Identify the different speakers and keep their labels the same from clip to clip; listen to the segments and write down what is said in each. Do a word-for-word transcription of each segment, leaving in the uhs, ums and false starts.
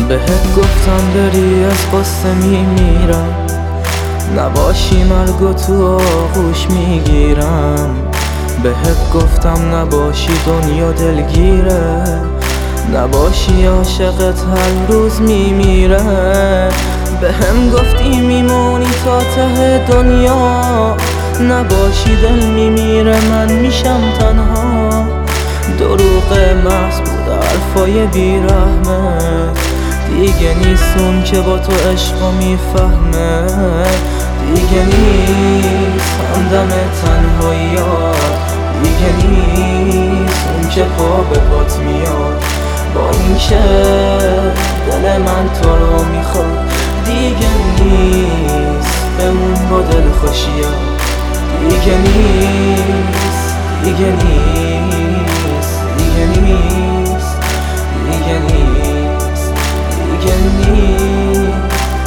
Speaker 1: بهت گفتم بری از قصه میمیرم، نباشی مرگو تو آغوش میگیرم. بهت گفتم نباشی دنیا دلگیره، نباشی عاشقت هر روز میمیره. بهم گفتی میمونی تا ته دنیا، نباشی دل میمیره من میشم تنها. دروغ محض بود حرفای بیرحمت، دیگه نیست اون که با تو عشقو میفهمه. دیگه نیست همدم تنهاییات، دیگه نیست اون که پا به پات میاد. با این که دل من تو رو میخواد، دیگه نیست بمون با دل خوشیات. دیگه نیست دیگه نیست دیگه نیست دیگه نیست دیگه نیست.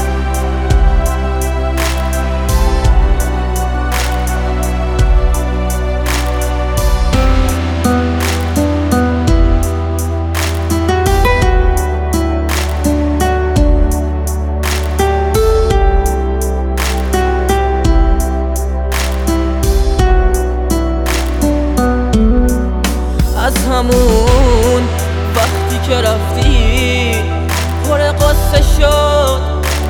Speaker 1: از همون وقتی که رفتی پر قصه شد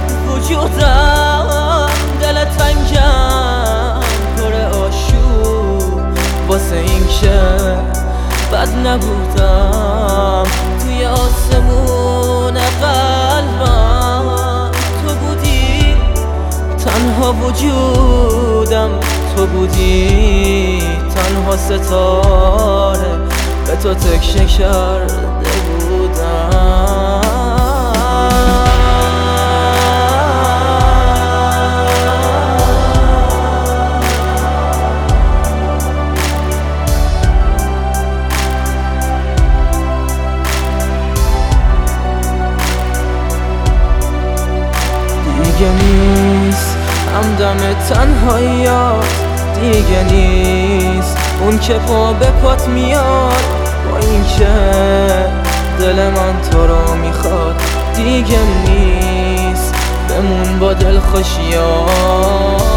Speaker 1: وجودم، دل تنگم پر آشوب واسه این که بد نبودم. توی آسمون قلبم تو بودی، تنها وجودم تو بودی، تنها ستاره به تو تکیه کرده بودم. دیگه نیست همدم تنهاییات، دیگه نیست اون که پا به پات میاد. با این که دل من تو رو میخواد، دیگه نیست بمون با دل خوشیات.